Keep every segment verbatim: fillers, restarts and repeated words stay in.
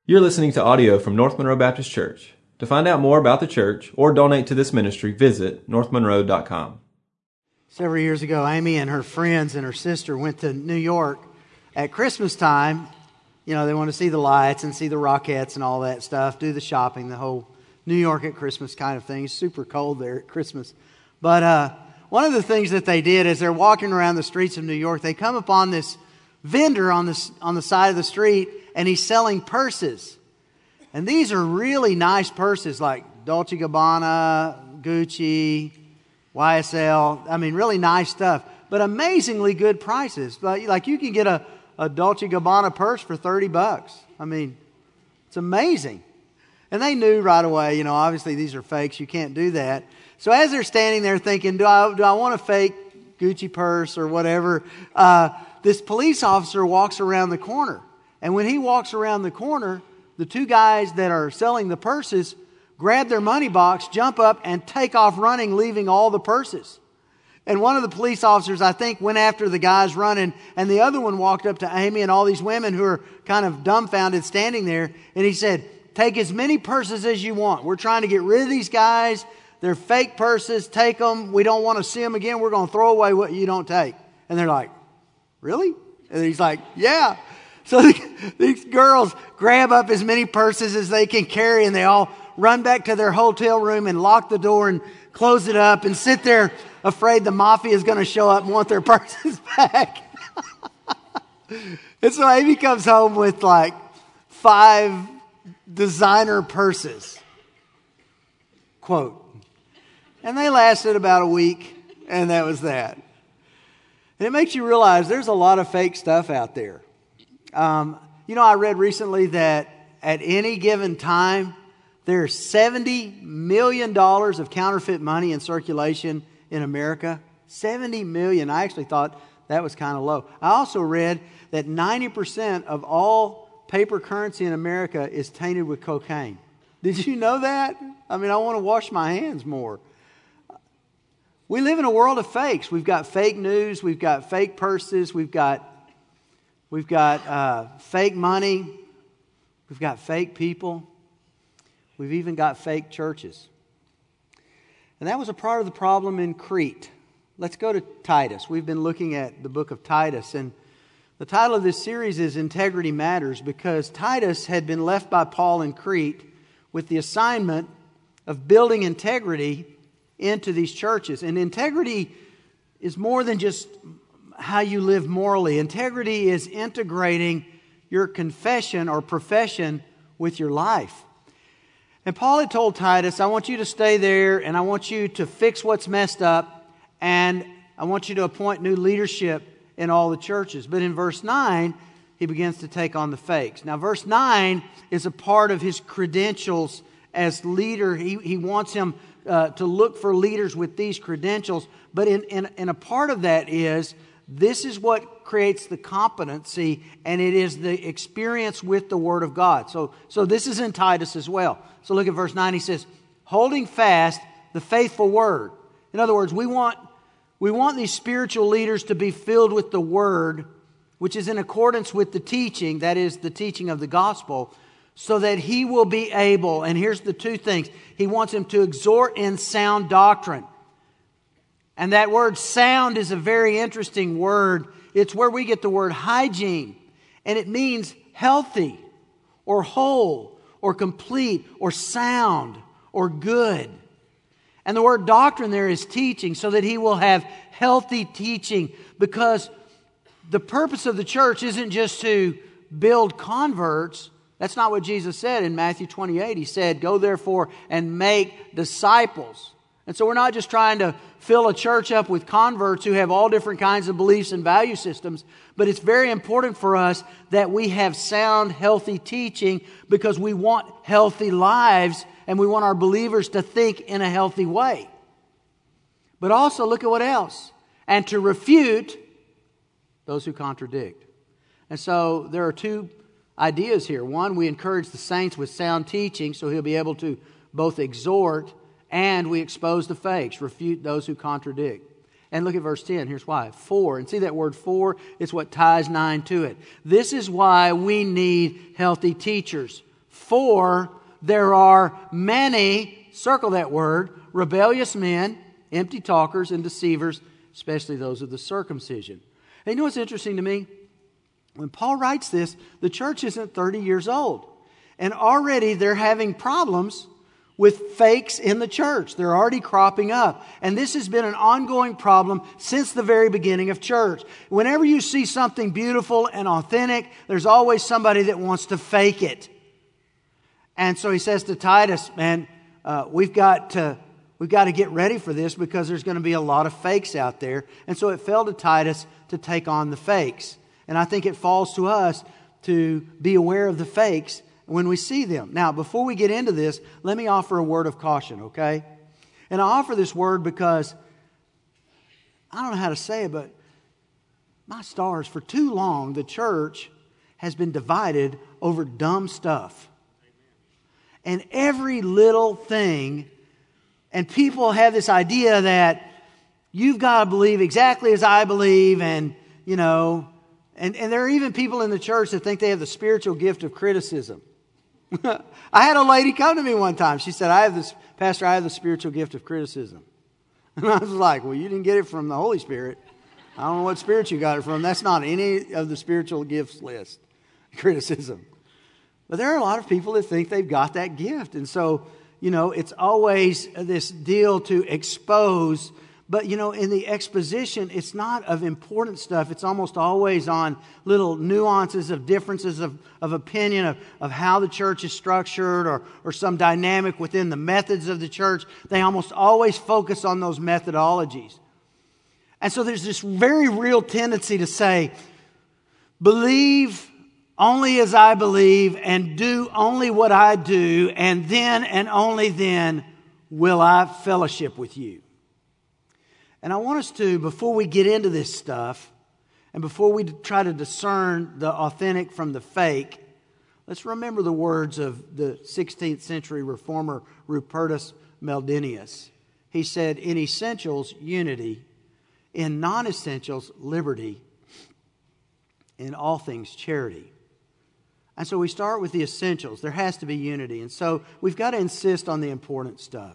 You're listening to audio from North Monroe Baptist Church. To find out more about the church or donate to this ministry, visit north monroe dot com. Several years ago, Amy and her friends and her sister went to New York at Christmas time. You know, they want to see the lights and see the Rockettes and all that stuff, do the shopping, the whole New York at Christmas kind of thing. It's super cold there at Christmas. But uh, one of the things that they did as they're walking around the streets of New York, they come upon this vendor on the, on the side of the street, and he's selling purses. And these are really nice purses like Dolce and Gabbana, Gucci, Y S L. I mean, really nice stuff, but amazingly good prices. Like, like you can get a, a Dolce and Gabbana purse for thirty bucks. I mean, it's amazing. And they knew right away, you know, obviously these are fakes. You can't do that. So as they're standing there thinking, do I, do I want a fake Gucci purse or whatever? Uh, this police officer walks around the corner. And when he walks around the corner, the two guys that are selling the purses grab their money box, jump up, and take off running, leaving all the purses. And one of the police officers, I think, went after the guys running, and the other one walked up to Amy and all these women who are kind of dumbfounded standing there, and he said, take as many purses as you want. We're trying to get rid of these guys. They're fake purses. Take them. We don't want to see them again. We're going to throw away what you don't take. And they're like, really? And he's like, yeah. So these girls grab up as many purses as they can carry, and they all run back to their hotel room and lock the door and close it up and sit there afraid the mafia is going to show up and want their purses back. And so Amy comes home with like five designer purses. Quote. And they lasted about a week, and that was that. And it makes you realize there's a lot of fake stuff out there. Um, you know, I read recently that at any given time, there's seventy million dollars of counterfeit money in circulation in America. seventy million dollars. I actually thought that was kind of low. I also read that ninety percent of all paper currency in America is tainted with cocaine. Did you know that? I mean, I want to wash my hands more. We live in a world of fakes. We've got fake news. We've got fake purses. We've got We've got uh, fake money. We've got fake people. We've even got fake churches. And that was a part of the problem in Crete. Let's go to Titus. We've been looking at the book of Titus. And the title of this series is Integrity Matters, because Titus had been left by Paul in Crete with the assignment of building integrity into these churches. And integrity is more than just how you live morally. Integrity is integrating your confession or profession with your life. And Paul had told Titus, I want you to stay there, and I want you to fix what's messed up, and I want you to appoint new leadership in all the churches. But in verse nine, he begins to take on the fakes. Now, verse nine is a part of his credentials as leader. He, he wants him uh, to look for leaders with these credentials. But in, in, in a part of that is, this is what creates the competency, and it is the experience with the Word of God. So, so this is in Titus as well. So look at verse nine. He says, holding fast the faithful Word. In other words, we want, we want these spiritual leaders to be filled with the Word, which is in accordance with the teaching, that is the teaching of the gospel, so that he will be able, and here's the two things. He wants him to exhort in sound doctrine. And that word sound is a very interesting word. It's where we get the word hygiene. And it means healthy or whole or complete or sound or good. And the word doctrine there is teaching, so that he will have healthy teaching. Because the purpose of the church isn't just to build converts. That's not what Jesus said in Matthew twenty-eight. He said, go therefore and make disciples. And so we're not just trying to fill a church up with converts who have all different kinds of beliefs and value systems, but it's very important for us that we have sound, healthy teaching, because we want healthy lives and we want our believers to think in a healthy way. But also, look at what else. And to refute those who contradict. And so there are two ideas here. One, we encourage the saints with sound teaching, so he'll be able to both exhort, and we expose the fakes, refute those who contradict. And look at verse ten. Here's why. For, and see that word for? It's what ties nine to it. This is why we need healthy teachers. For there are many, circle that word, rebellious men, empty talkers, and deceivers, especially those of the circumcision. And you know what's interesting to me? When Paul writes this, the church isn't thirty years old. And already they're having problems with fakes in the church. They're already cropping up. And this has been an ongoing problem since the very beginning of church. Whenever you see something beautiful and authentic, there's always somebody that wants to fake it. And so he says to Titus, man, uh, we've got to, we've got to get ready for this because there's going to be a lot of fakes out there. And so it fell to Titus to take on the fakes. And I think it falls to us to be aware of the fakes when we see them. Now, before we get into this, let me offer a word of caution, okay? And I offer this word because, I don't know how to say it, but my stars, for too long, the church has been divided over dumb stuff. And every little thing, and people have this idea that you've got to believe exactly as I believe, and, you know, and, and there are even people in the church that think they have the spiritual gift of criticism. I had a lady come to me one time. She said, I have this, Pastor, I have the spiritual gift of criticism. And I was like, well, you didn't get it from the Holy Spirit. I don't know what spirit you got it from. That's not any of the spiritual gifts list, criticism. But there are a lot of people that think they've got that gift. And so, you know, it's always this deal to expose. But, you know, in the exposition, it's not of important stuff. It's almost always on little nuances of differences of, of opinion of, of how the church is structured or, or some dynamic within the methods of the church. They almost always focus on those methodologies. And so there's this very real tendency to say, believe only as I believe and do only what I do, and then and only then will I fellowship with you. And I want us to, before we get into this stuff, and before we try to discern the authentic from the fake, let's remember the words of the sixteenth century reformer Rupertus Meldenius. He said, in essentials, unity. In non-essentials, liberty. In all things, charity. And so we start with the essentials. There has to be unity. And so we've got to insist on the important stuff.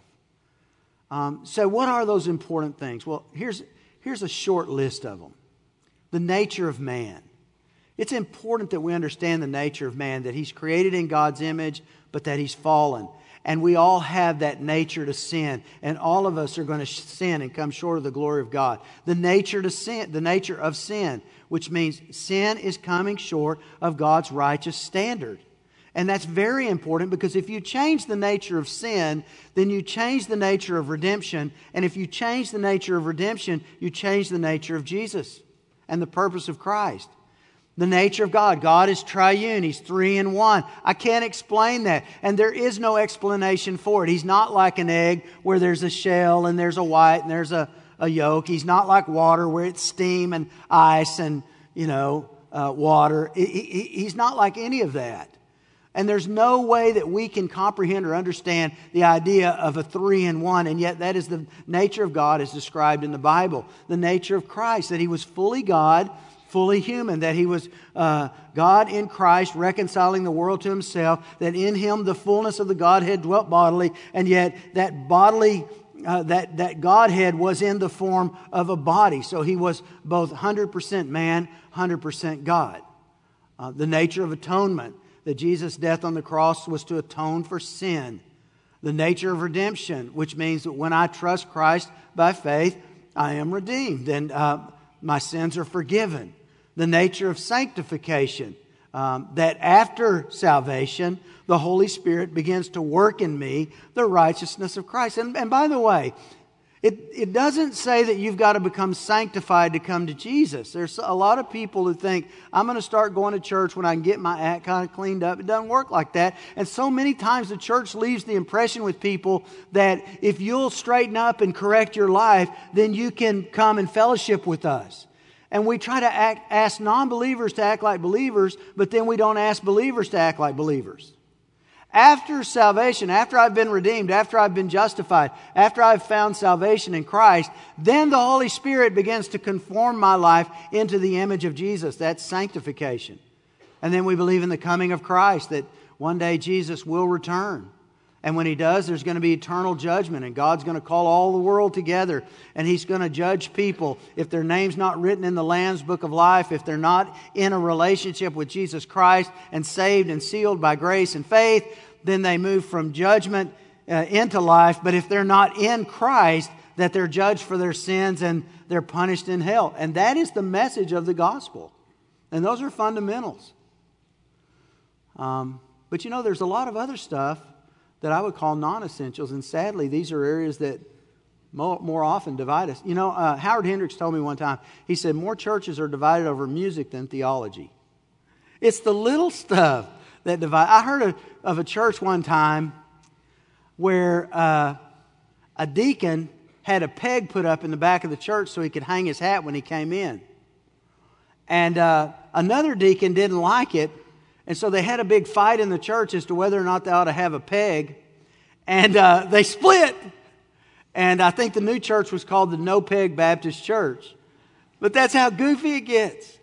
Um, so what are those important things? Well, here's, here's a short list of them. The nature of man. It's important that we understand the nature of man, that he's created in God's image, but that he's fallen. And we all have that nature to sin. And all of us are going to sin and come short of the glory of God. The nature to sin, the nature of sin, which means sin is coming short of God's righteous standard. And that's very important because if you change the nature of sin, then you change the nature of redemption. And if you change the nature of redemption, you change the nature of Jesus and the purpose of Christ. The nature of God. God is triune. He's three in one. I can't explain that. And there is no explanation for it. He's not like an egg where there's a shell and there's a white and there's a, a yolk. He's not like water where it's steam and ice and, you know, uh, water. He, he, he's not like any of that. And there's no way that we can comprehend or understand the idea of a three in one. And yet that is the nature of God as described in the Bible. The nature of Christ, that He was fully God, fully human. That He was uh, God in Christ, reconciling the world to Himself. That in Him the fullness of the Godhead dwelt bodily. And yet that bodily, uh, that, that Godhead was in the form of a body. So He was both one hundred percent man, one hundred percent God. Uh, the nature of atonement. That Jesus' death on the cross was to atone for sin. The nature of redemption, which means that when I trust Christ by faith, I am redeemed and uh, my sins are forgiven. The nature of sanctification, um, that after salvation, the Holy Spirit begins to work in me the righteousness of Christ. And, and by the way, It, it doesn't say that you've got to become sanctified to come to Jesus. There's a lot of people who think, I'm going to start going to church when I can get my act kind of cleaned up. It doesn't work like that. And so many times the church leaves the impression with people that if you'll straighten up and correct your life, then you can come and fellowship with us. And we try to act, ask non-believers to act like believers, but then we don't ask believers to act like believers. After salvation, after I've been redeemed, after I've been justified, after I've found salvation in Christ, then the Holy Spirit begins to conform my life into the image of Jesus. That's sanctification. And then we believe in the coming of Christ, that one day Jesus will return. And when He does, there's going to be eternal judgment. And God's going to call all the world together. And He's going to judge people. If their name's not written in the Lamb's Book of Life, if they're not in a relationship with Jesus Christ and saved and sealed by grace and faith, then they move from judgment uh, into life. But if they're not in Christ, that they're judged for their sins and they're punished in hell. And that is the message of the gospel. And those are fundamentals. Um, but you know, there's a lot of other stuff that I would call non-essentials. And sadly, these are areas that more, more often divide us. You know, uh, Howard Hendricks told me one time, he said, more churches are divided over music than theology. It's the little stuff that divide. I heard of, of a church one time where uh, a deacon had a peg put up in the back of the church so he could hang his hat when he came in. And uh, another deacon didn't like it. And so they had a big fight in the church as to whether or not they ought to have a peg. And uh, they split. And I think the new church was called the No Peg Baptist Church. But that's how goofy it gets.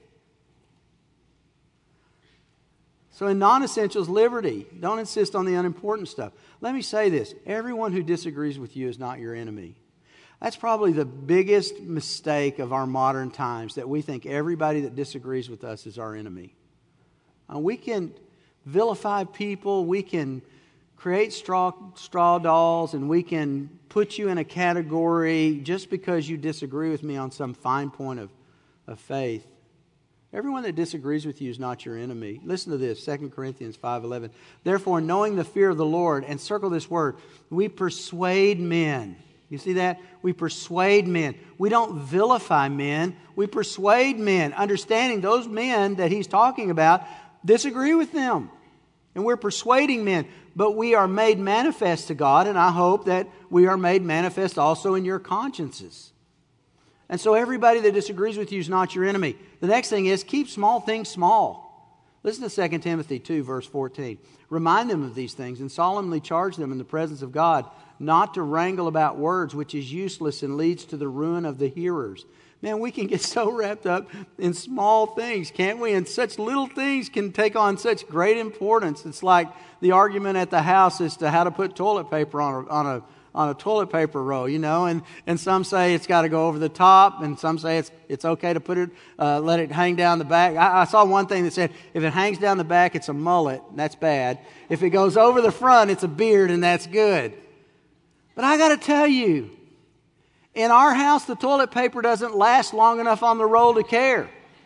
So in non-essentials, liberty. Don't insist on the unimportant stuff. Let me say this. Everyone who disagrees with you is not your enemy. That's probably the biggest mistake of our modern times, that we think everybody that disagrees with us is our enemy. Uh, we can vilify people, we can create straw, straw dolls, and we can put you in a category just because you disagree with me on some fine point of, of faith. Everyone that disagrees with you is not your enemy. Listen to this, Second Corinthians five eleven. Therefore, knowing the fear of the Lord, and circle this word, we persuade men. You see that? We persuade men. We don't vilify men. We persuade men, understanding those men that he's talking about disagree with them. And we're persuading men. But we are made manifest to God, and I hope that we are made manifest also in your consciences. And so everybody that disagrees with you is not your enemy. The next thing is, keep small things small. Listen to Second Timothy two, verse fourteen. Remind them of these things and solemnly charge them in the presence of God not to wrangle about words, which is useless and leads to the ruin of the hearers. Man, we can get so wrapped up in small things, can't we? And such little things can take on such great importance. It's like the argument at the house as to how to put toilet paper on a, on a, on a toilet paper roll, you know. And, and some say it's got to go over the top, and some say it's it's okay to put it, uh, let it hang down the back. I, I saw one thing that said, if it hangs down the back, it's a mullet, and that's bad. If it goes over the front, it's a beard, and that's good. But I got to tell you, in our house, the toilet paper doesn't last long enough on the roll to care.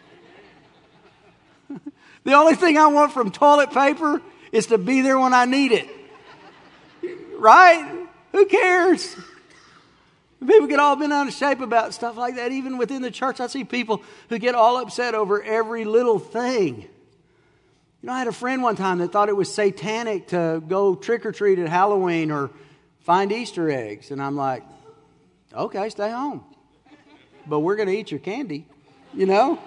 The only thing I want from toilet paper is to be there when I need it. Right? Who cares? People get all bent out of shape about stuff like that. Even within the church, I see people who get all upset over every little thing. You know, I had a friend one time that thought it was satanic to go trick-or-treat at Halloween or find Easter eggs. And I'm like, okay, stay home. But we're going to eat your candy, you know?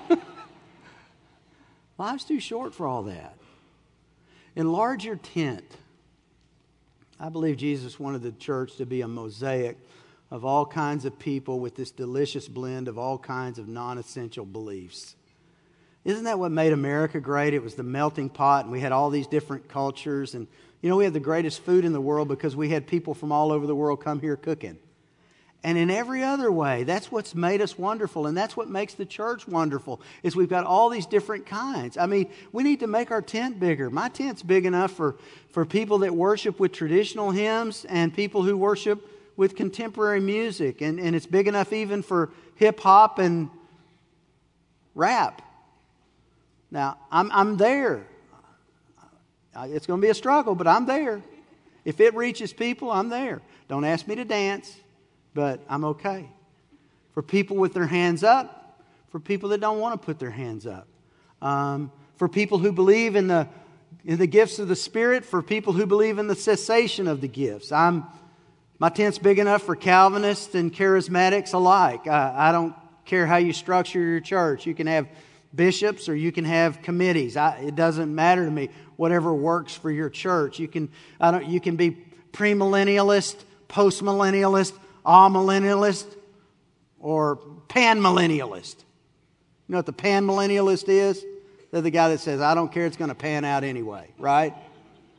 Life's too short for all that. Enlarge your tent. I believe Jesus wanted the church to be a mosaic of all kinds of people with this delicious blend of all kinds of non-essential beliefs. Isn't that what made America great? It was the melting pot, and we had all these different cultures. And, you know, we had the greatest food in the world because we had people from all over the world come here cooking. And in every other way, that's what's made us wonderful. And that's what makes the church wonderful, is we've got all these different kinds. I mean, we need to make our tent bigger. My tent's big enough for, for people that worship with traditional hymns and people who worship with contemporary music. And, and it's big enough even for hip-hop and rap. Now, I'm, I'm there. It's going to be a struggle, but I'm there. If it reaches people, I'm there. Don't ask me to dance. But I'm okay. For people with their hands up, for people that don't want to put their hands up, um, for people who believe in the in the gifts of the Spirit, for people who believe in the cessation of the gifts. I'm my tent's big enough for Calvinists and charismatics alike. I, I don't care how you structure your church. You can have bishops or you can have committees. I, it doesn't matter to me. Whatever works for your church. You can I don't. You can be premillennialist, postmillennialist, amillennialist, or panmillennialist. You know what the panmillennialist is? They're the guy that says, I don't care, it's going to pan out anyway, right?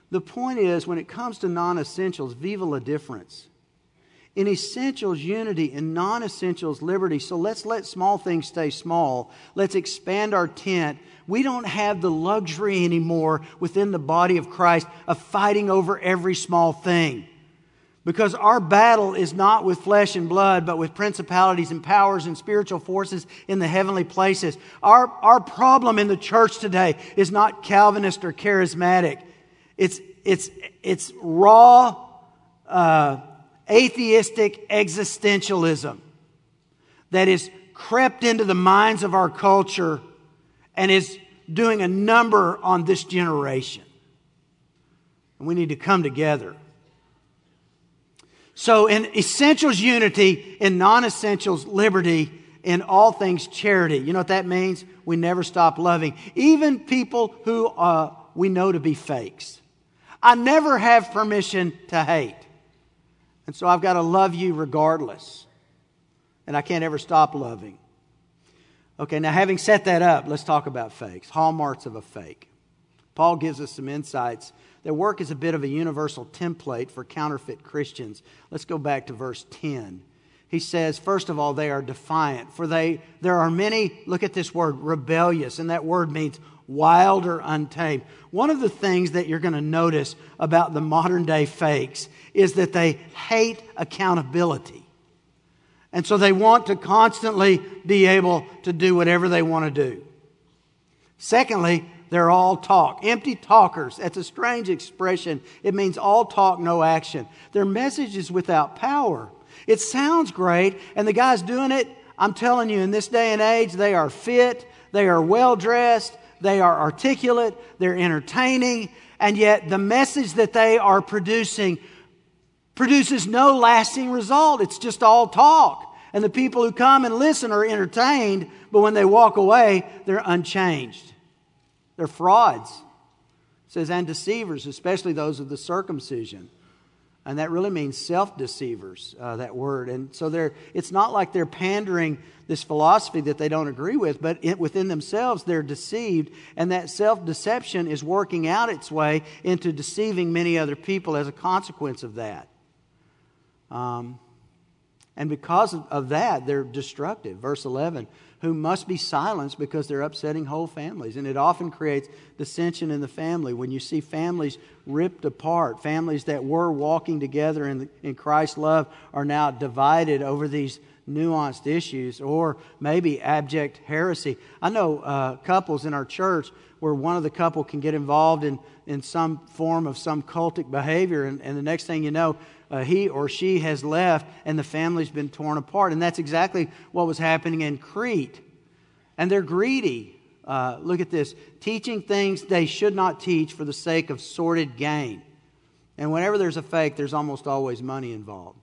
The point is, when it comes to non-essentials, vive la difference. In essentials, unity. In non-essentials, liberty. So let's let small things stay small. Let's expand our tent. We don't have the luxury anymore within the body of Christ of fighting over every small thing. Because our battle is not with flesh and blood, but with principalities and powers and spiritual forces in the heavenly places. Our, our problem in the church today is not Calvinist or charismatic. It's, it's, it's raw, uh, atheistic existentialism that is crept into the minds of our culture and is doing a number on this generation. And we need to come together. So in essentials, unity. In non-essentials, liberty. In all things, charity. You know what that means? We never stop loving. Even people who uh, we know to be fakes. I never have permission to hate. And so I've got to love you regardless. And I can't ever stop loving. Okay, now having set that up, let's talk about fakes. Hallmarks of a fake. Paul gives us some insights. Their work is a bit of a universal template for counterfeit Christians. Let's go back to verse ten. He says, first of all, they are defiant. For they, there are many, look at this word, rebellious. And that word means wild or untamed. One of the things that you're going to notice about the modern day fakes is that they hate accountability. And so they want to constantly be able to do whatever they want to do. Secondly, they're all talk. Empty talkers. That's a strange expression. It means all talk, no action. Their message is without power. It sounds great, and the guy's doing it. I'm telling you, in this day and age, they are fit, they are well-dressed, they are articulate, they're entertaining, and yet the message that they are producing produces no lasting result. It's just all talk. And the people who come and listen are entertained, but when they walk away, they're unchanged. They're frauds. It says, and deceivers, especially those of the circumcision. And that really means self-deceivers, uh, that word. And so they're, it's not like they're pandering this philosophy that they don't agree with, but it, within themselves they're deceived. And that self-deception is working out its way into deceiving many other people as a consequence of that. Um, and because of, of that, they're destructive. Verse eleven, who must be silenced because they're upsetting whole families. And it often creates dissension in the family. When you see families ripped apart, families that were walking together in, the, in Christ's love are now divided over these nuanced issues, or maybe abject heresy. I know uh, couples in our church where one of the couple can get involved in, in some form of some cultic behavior, and, and the next thing you know, Uh, he or she has left and the family's been torn apart. And that's exactly what was happening in Crete. And they're greedy. Uh, look at this. Teaching things they should not teach for the sake of sordid gain. And whenever there's a fake, there's almost always money involved.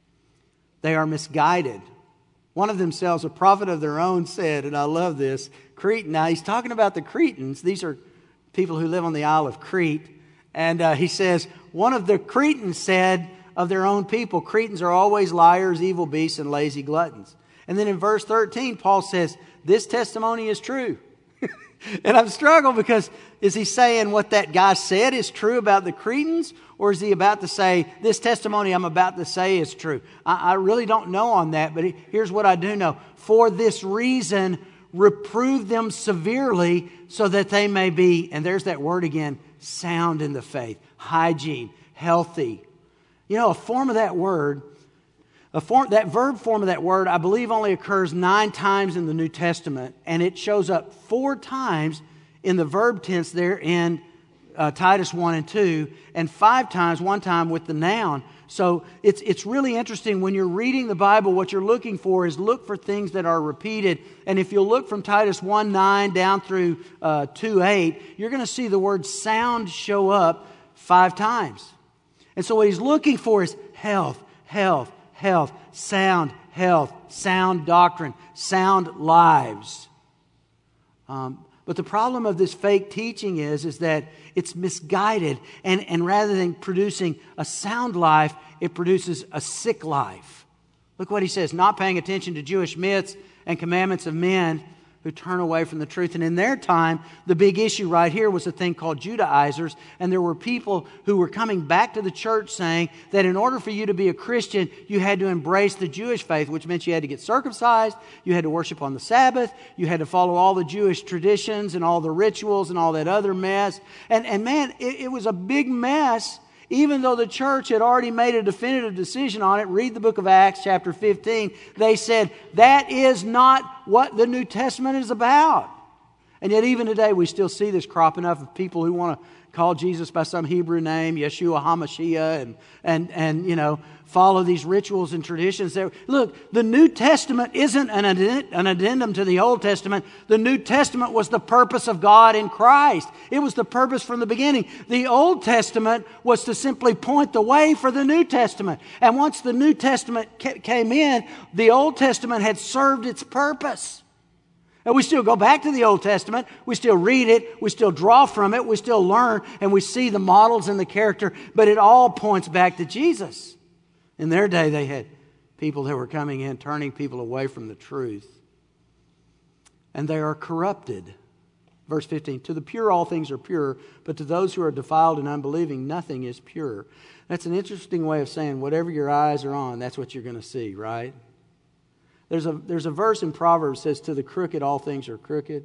They are misguided. One of themselves, a prophet of their own, said, and I love this, Crete. Now he's talking about the Cretans. These are people who live on the Isle of Crete. And uh, he says, one of the Cretans said of their own people, Cretans are always liars, evil beasts, and lazy gluttons. And then in verse thirteen, Paul says, this testimony is true. And I'm struggling because is he saying what that guy said is true about the Cretans? Or is he about to say, this testimony I'm about to say is true? I, I really don't know on that, but here's what I do know. For this reason, reprove them severely so that they may be, and there's that word again, sound in the faith, hygiene, healthy. You know, a form of that word, a form, that verb form of that word, I believe only occurs nine times in the New Testament, and it shows up four times in the verb tense there in uh, Titus one and two, and five times, one time with the noun. So it's it's really interesting when you're reading the Bible, what you're looking for is look for things that are repeated. And if you'll look from Titus one nine down through uh, two eight, you're going to see the word sound show up five times. And so what he's looking for is health, health, health, sound, health, sound doctrine, sound lives. Um, but the problem of this fake teaching is, is that it's misguided. And, and rather than producing a sound life, it produces a sick life. Look what he says, not paying attention to Jewish myths and commandments of men, who turn away from the truth. And in their time, the big issue right here was a thing called Judaizers. And there were people who were coming back to the church saying that in order for you to be a Christian, you had to embrace the Jewish faith, which meant you had to get circumcised, you had to worship on the Sabbath, you had to follow all the Jewish traditions and all the rituals and all that other mess. And, and man, it, it was a big mess. Even though the church had already made a definitive decision on it, read the book of Acts chapter fifteen, they said, that is not what the New Testament is about. And yet even today we still see this cropping up of people who want to call Jesus by some Hebrew name, Yeshua HaMashiach, and, and, and you know, follow these rituals and traditions. That, look, the New Testament isn't an, addend- an addendum to the Old Testament. The New Testament was the purpose of God in Christ. It was the purpose from the beginning. The Old Testament was to simply point the way for the New Testament. And once the New Testament ca- came in, the Old Testament had served its purpose. And we still go back to the Old Testament. We still read it. We still draw from it. We still learn. And we see the models and the character. But it all points back to Jesus. In their day, they had people that were coming in, turning people away from the truth. And they are corrupted. Verse fifteen, to the pure all things are pure, but to those who are defiled and unbelieving, nothing is pure. That's an interesting way of saying whatever your eyes are on, that's what you're going to see, right? There's a, there's a verse in Proverbs that says, to the crooked, all things are crooked.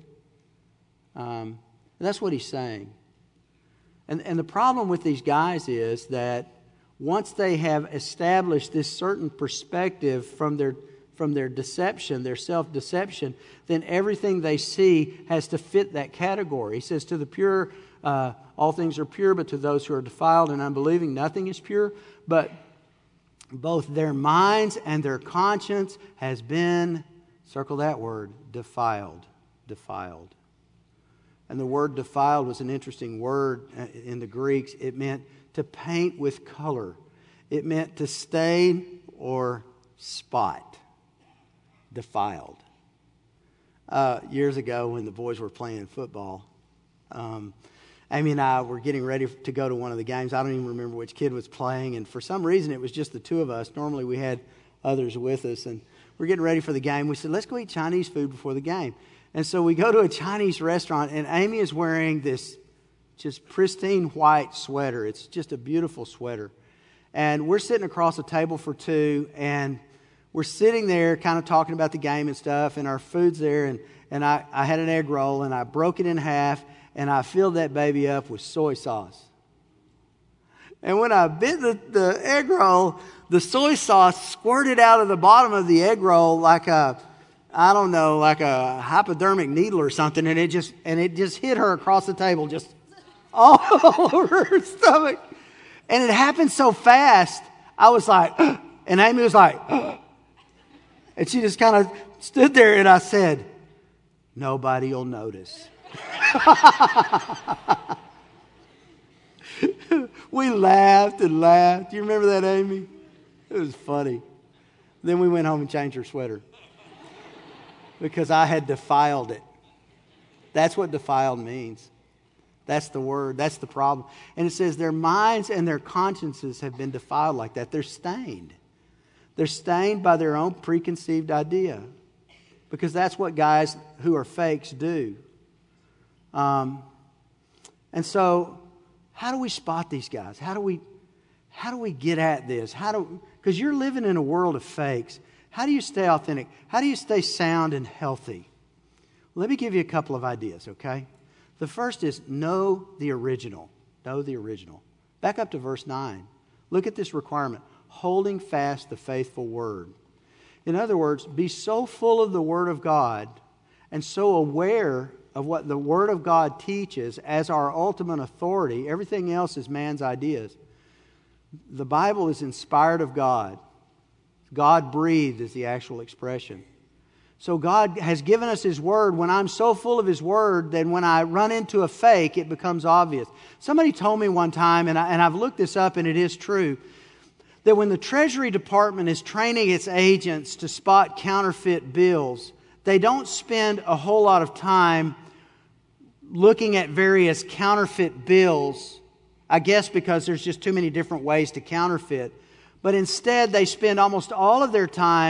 Um, that's what he's saying. And, and the problem with these guys is that once they have established this certain perspective from their, from their deception, their self-deception, then everything they see has to fit that category. He says, to the pure, uh, all things are pure, but to those who are defiled and unbelieving, nothing is pure. But both their minds and their conscience has been, circle that word, defiled. Defiled. And the word defiled was an interesting word in the Greeks. It meant to paint with color. It meant to stain or spot. Defiled. Uh, years ago when the boys were playing football, um, Amy and I were getting ready to go to one of the games. I don't even remember which kid was playing. And for some reason, it was just the two of us. Normally, we had others with us. And we're getting ready for the game. We said, let's go eat Chinese food before the game. And so we go to a Chinese restaurant. And Amy is wearing this just pristine white sweater. It's just a beautiful sweater. And we're sitting across a table for two. And we're sitting there kind of talking about the game and stuff. And our food's there. And, and I, I had an egg roll. And I broke it in half. And I filled that baby up with soy sauce. And when I bit the, the egg roll, the soy sauce squirted out of the bottom of the egg roll like a, I don't know, like a hypodermic needle or something. And it just and it just hit her across the table, just all over her stomach. And it happened so fast, I was like, and Amy was like, and she just kind of stood there and I said, nobody will notice. We laughed and laughed. Do you remember that, Amy? It was funny. Then we went home and changed her sweater because I had defiled it. That's what defiled means. That's the word. That's the problem. And it says their minds and their consciences have been defiled like that. They're stained. They're stained by their own preconceived idea because that's what guys who are fakes do. Um, and so, how do we spot these guys? How do we, how do we get at this? How do, because you're living in a world of fakes. How do you stay authentic? How do you stay sound and healthy? Let me give you a couple of ideas, okay? The first is know the original. Know the original. Back up to verse nine. Look at this requirement. Holding fast the faithful word. In other words, be so full of the Word of God and so aware of what the Word of God teaches as our ultimate authority. Everything else is man's ideas. The Bible is inspired of God. God breathed is the actual expression. So God has given us His Word. When I'm so full of His Word, then when I run into a fake, it becomes obvious. Somebody told me one time, and, I, and I've looked this up and it is true, that when the Treasury Department is training its agents to spot counterfeit bills, they don't spend a whole lot of time looking at various counterfeit bills, I guess because there's just too many different ways to counterfeit. But instead, they spend almost all of their time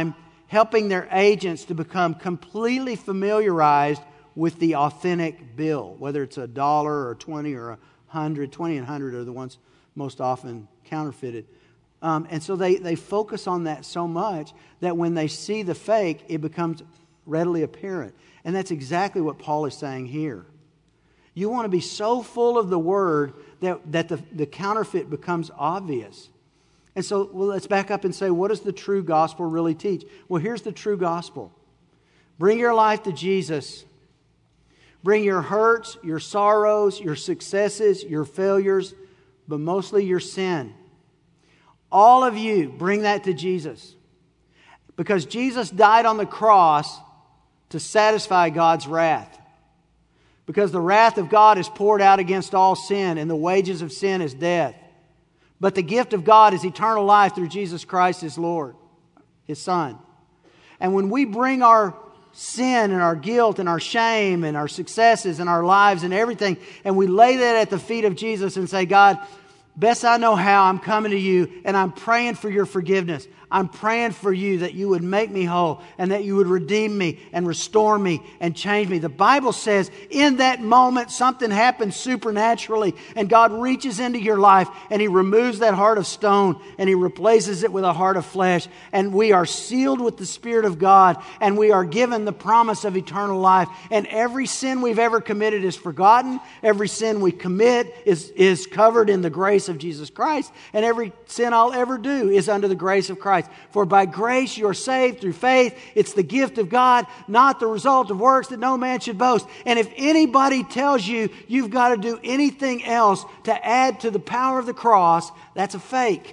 helping their agents to become completely familiarized with the authentic bill, whether it's a dollar or twenty or a hundred. Twenty and hundred are the ones most often counterfeited. Um, and so they, they focus on that so much that when they see the fake, it becomes readily apparent. And that's exactly what Paul is saying here. You want to be so full of the Word that, that the, the counterfeit becomes obvious. And so well, let's back up and say, what does the true gospel really teach? Well, here's the true gospel. Bring your life to Jesus. Bring your hurts, your sorrows, your successes, your failures, but mostly your sin. All of you, bring that to Jesus. Because Jesus died on the cross to satisfy God's wrath. Because the wrath of God is poured out against all sin, and the wages of sin is death. But the gift of God is eternal life through Jesus Christ His Lord, His Son. And when we bring our sin and our guilt and our shame and our successes and our lives and everything, and we lay that at the feet of Jesus and say, God, best I know how, I'm coming to you and I'm praying for your forgiveness. I'm praying for you that you would make me whole and that you would redeem me and restore me and change me. The Bible says in that moment something happens supernaturally and God reaches into your life and He removes that heart of stone and He replaces it with a heart of flesh, and we are sealed with the Spirit of God and we are given the promise of eternal life, and every sin we've ever committed is forgotten. Every sin we commit is, is covered in the grace of Jesus Christ, and every sin I'll ever do is under the grace of Christ. For by grace you are saved through faith. It's the gift of God, not the result of works, that no man should boast. And if anybody tells you you've got to do anything else to add to the power of the cross, that's a fake.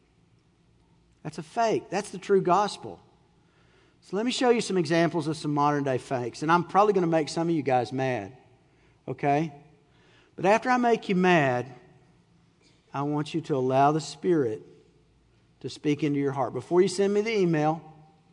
That's a fake. That's the true gospel. So let me show you some examples of some modern day fakes. And I'm probably going to make some of you guys mad. Okay? But after I make you mad, I want you to allow the Spirit to speak into your heart. Before you send me the email,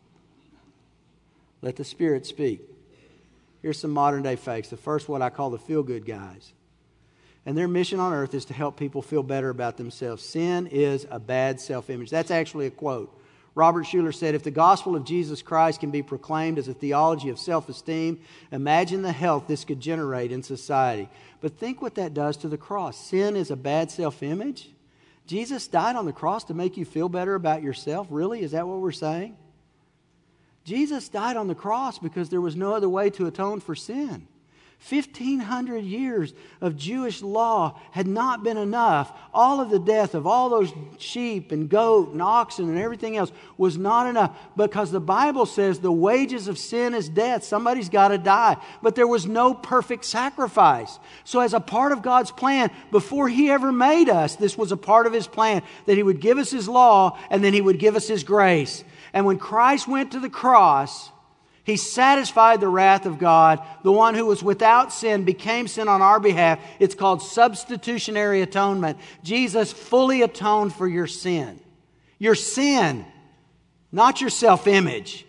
let the Spirit speak. Here's some modern day fakes. The first, what I call the feel-good guys. And their mission on earth is to help people feel better about themselves. Sin is a bad self-image. That's actually a quote. Robert Schuller said, if the gospel of Jesus Christ can be proclaimed as a theology of self-esteem, imagine the health this could generate in society. But think what that does to the cross. Sin is a bad self-image? Jesus died on the cross to make you feel better about yourself? Really? Is that what we're saying? Jesus died on the cross because there was no other way to atone for sin. fifteen hundred years of Jewish law had not been enough. All of the death of all those sheep and goat and oxen and everything else was not enough, because the Bible says the wages of sin is death. Somebody's got to die. But there was no perfect sacrifice. So as a part of God's plan, before He ever made us, this was a part of His plan, that He would give us His law and then He would give us His grace. And when Christ went to the cross, He satisfied the wrath of God. The one who was without sin became sin on our behalf. It's called substitutionary atonement. Jesus fully atoned for your sin. Your sin, not your self-image.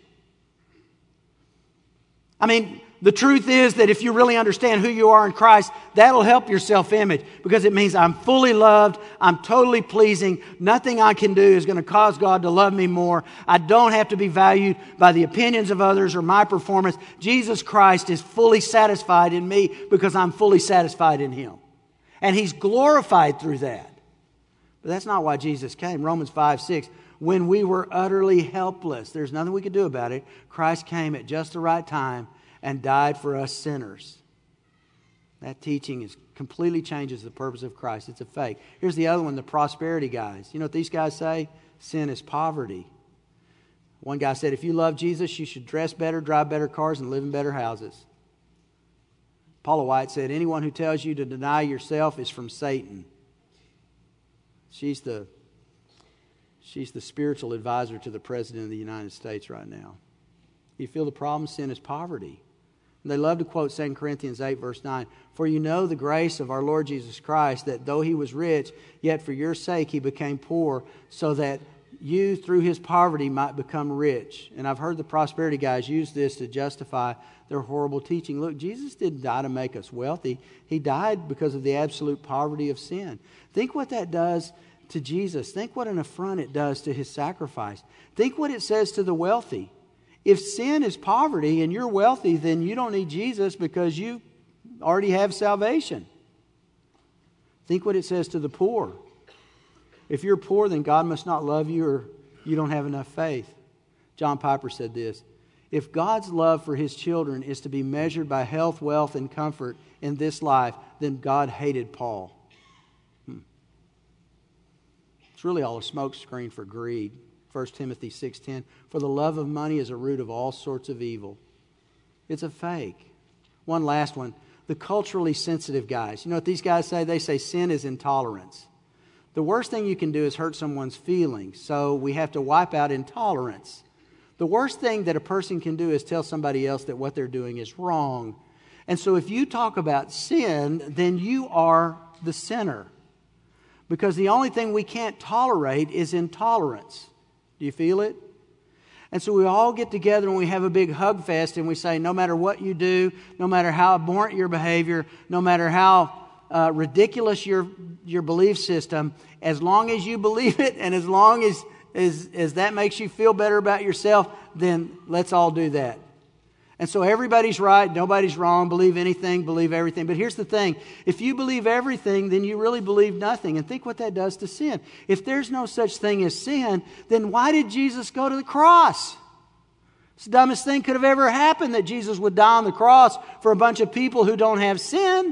I mean, the truth is that if you really understand who you are in Christ, that'll help your self-image, because it means I'm fully loved, I'm totally pleasing, nothing I can do is going to cause God to love me more. I don't have to be valued by the opinions of others or my performance. Jesus Christ is fully satisfied in me because I'm fully satisfied in Him. And He's glorified through that. But that's not why Jesus came. Romans five six, when we were utterly helpless, there's nothing we could do about it, Christ came at just the right time and died for us sinners. That teaching is completely changes the purpose of Christ. It's a fake. Here's the other one, the prosperity guys. You know what these guys say? Sin is poverty. One guy said, if you love Jesus, you should dress better, drive better cars, and live in better houses. Paula White said, anyone who tells you to deny yourself is from Satan. She's the, she's the spiritual advisor to the President of the United States right now. You feel the problem? Sin is poverty. And they love to quote Second Corinthians eight, verse nine. For you know the grace of our Lord Jesus Christ, that though He was rich, yet for your sake He became poor, so that you through His poverty might become rich. And I've heard the prosperity guys use this to justify their horrible teaching. Look, Jesus didn't die to make us wealthy. He died because of the absolute poverty of sin. Think what that does to Jesus. Think what an affront it does to His sacrifice. Think what it says to the wealthy. If sin is poverty and you're wealthy, then you don't need Jesus because you already have salvation. Think what it says to the poor. If you're poor, then God must not love you, or you don't have enough faith. John Piper said this: if God's love for His children is to be measured by health, wealth, and comfort in this life, then God hated Paul. Hmm. It's really all a smokescreen for greed. First Timothy six ten, for the love of money is a root of all sorts of evil. It's a fake. One last one. The culturally sensitive guys. You know what these guys say? They say sin is intolerance. The worst thing you can do is hurt someone's feelings, so we have to wipe out intolerance. The worst thing that a person can do is tell somebody else that what they're doing is wrong. And so if you talk about sin, then you are the sinner. Because the only thing we can't tolerate is intolerance. Do you feel it? And so we all get together and we have a big hug fest and we say, no matter what you do, no matter how abhorrent your behavior, no matter how uh, ridiculous your your belief system, as long as you believe it and as long as, as, as that makes you feel better about yourself, then let's all do that. And so everybody's right, nobody's wrong, believe anything, believe everything. But here's the thing, if you believe everything, then you really believe nothing. And think what that does to sin. If there's no such thing as sin, then why did Jesus go to the cross? It's the dumbest thing could have ever happened, that Jesus would die on the cross for a bunch of people who don't have sin.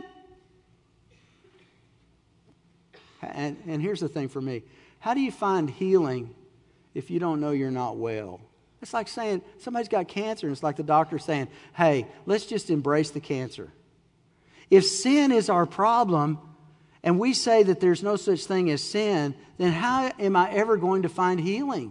And, and here's the thing for me. How do you find healing if you don't know you're not well? It's like saying somebody's got cancer and it's like the doctor saying, hey, let's just embrace the cancer. If sin is our problem and we say that there's no such thing as sin, then how am I ever going to find healing?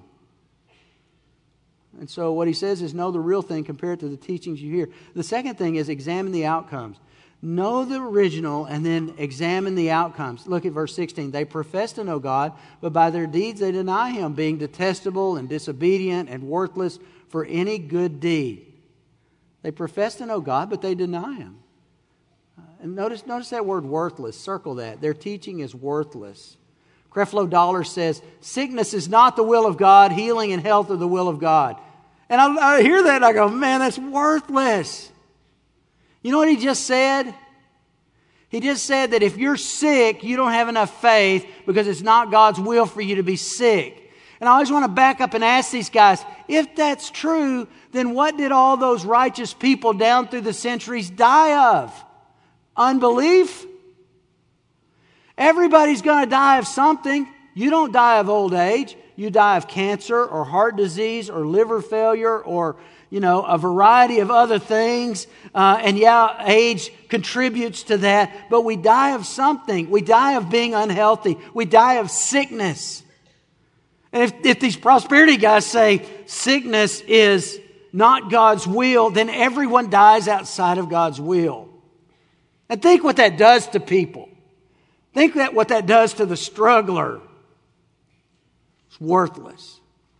And so what he says is know the real thing, compare it to the teachings you hear. The second thing is examine the outcomes. Know the original and then examine the outcomes. Look at verse sixteen. They profess to know God, but by their deeds they deny Him, being detestable and disobedient and worthless for any good deed. They profess to know God, but they deny Him. Uh, and notice, notice that word worthless. Circle that. Their teaching is worthless. Creflo Dollar says, sickness is not the will of God. Healing and health are the will of God. And I, I hear that and I go, man, that's worthless. You know what he just said? He just said that if you're sick, you don't have enough faith because it's not God's will for you to be sick. And I always want to back up and ask these guys, if that's true, then what did all those righteous people down through the centuries die of? Unbelief? Everybody's going to die of something. You don't die of old age. You die of cancer or heart disease or liver failure or, you know, a variety of other things. Uh, and yeah, age contributes to that. But we die of something. We die of being unhealthy. We die of sickness. And if, if these prosperity guys say sickness is not God's will, then everyone dies outside of God's will. And think what that does to people. Think that what that does to the struggler. It's worthless.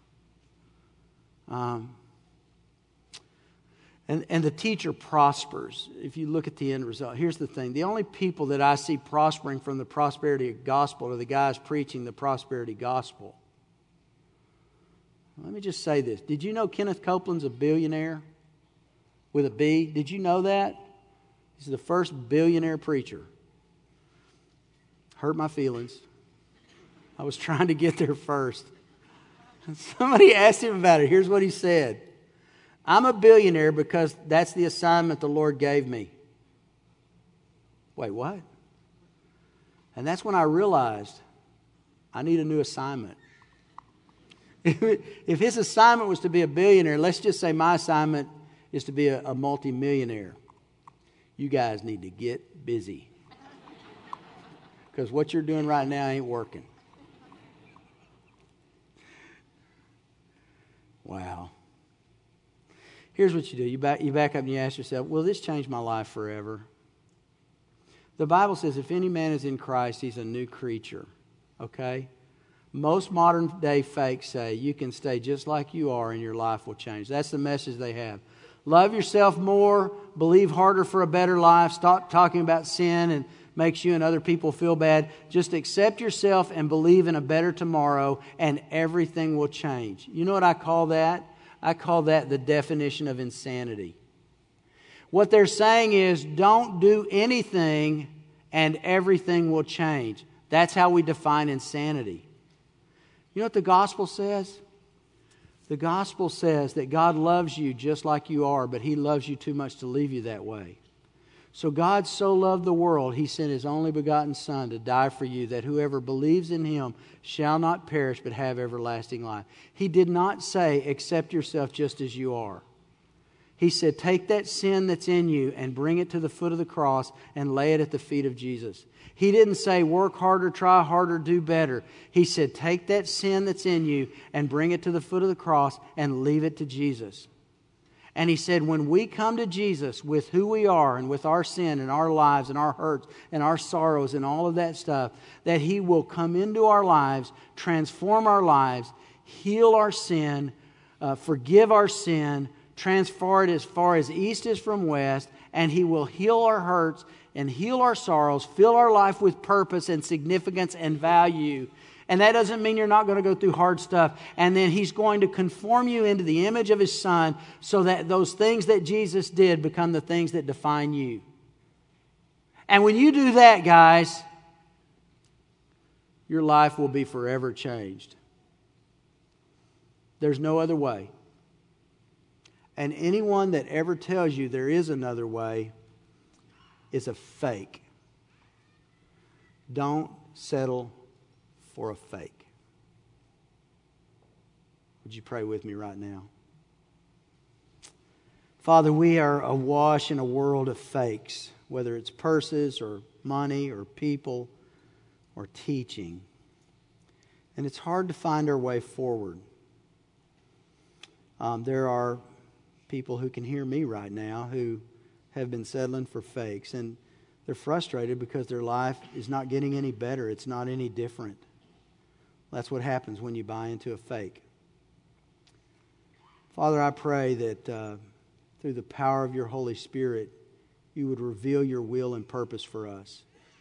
Um, and, and the teacher prospers. If you look at the end result, here's the thing. The only people that I see prospering from the prosperity gospel are the guys preaching the prosperity gospel. Let me just say this. Did you know Kenneth Copeland's a billionaire? With a B? Did you know that? He's the first billionaire preacher. Hurt my feelings. I was trying to get there first. Somebody asked him about it. Here's what he said. I'm a billionaire because that's the assignment the Lord gave me. Wait, what? And that's when I realized I need a new assignment. If his assignment was to be a billionaire, let's just say my assignment is to be a, a multimillionaire. You guys need to get busy. Because what you're doing right now ain't working. Wow. Here's what you do. You back, you back up and you ask yourself, will this change my life forever? The Bible says if any man is in Christ, he's a new creature. Okay? Most modern day fakes say you can stay just like you are and your life will change. That's the message they have. Love yourself more, believe harder for a better life, stop talking about sin and makes you and other people feel bad. Just accept yourself and believe in a better tomorrow and everything will change. You know what I call that? I call that the definition of insanity. What they're saying is, don't do anything and everything will change. That's how we define insanity. You know what the gospel says? The gospel says that God loves you just like you are, but He loves you too much to leave you that way. So God so loved the world, He sent His only begotten Son to die for you, that whoever believes in Him shall not perish but have everlasting life. He did not say, accept yourself just as you are. He said, take that sin that's in you and bring it to the foot of the cross and lay it at the feet of Jesus. He didn't say, work harder, try harder, do better. He said, take that sin that's in you and bring it to the foot of the cross and leave it to Jesus. And He said, when we come to Jesus with who we are and with our sin and our lives and our hurts and our sorrows and all of that stuff, that He will come into our lives, transform our lives, heal our sin, uh, forgive our sin, transfer it as far as east is from west, and He will heal our hurts and heal our sorrows, fill our life with purpose and significance and value. And that doesn't mean you're not going to go through hard stuff. And then He's going to conform you into the image of His Son so that those things that Jesus did become the things that define you. And when you do that, guys, your life will be forever changed. There's no other way. And anyone that ever tells you there is another way is a fake. Don't settle for a fake. Would you pray with me right now? Father, we are awash in a world of fakes, whether it's purses or money or people or teaching. And it's hard to find our way forward. Um, there are people who can hear me right now who have been settling for fakes, and they're frustrated because their life is not getting any better. It's not any different. That's what happens when you buy into a fake. Father, I pray that uh, through the power of your Holy Spirit, you would reveal your will and purpose for us.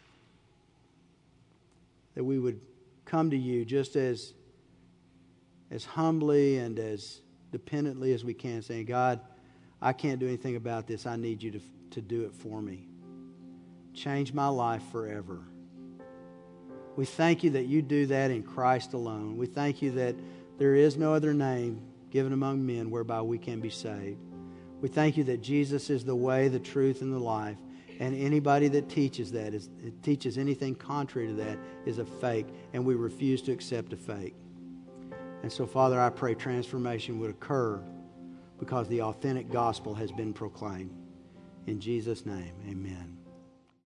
That we would come to you just as, as humbly and as dependently as we can, saying, God, I can't do anything about this. I need you to, to do it for me. Change my life forever. We thank you that you do that in Christ alone. We thank you that there is no other name given among men whereby we can be saved. We thank you that Jesus is the way, the truth, and the life. And anybody that teaches that, is, teaches anything contrary to that, is a fake. And we refuse to accept a fake. And so, Father, I pray transformation would occur because the authentic gospel has been proclaimed. In Jesus' name, amen.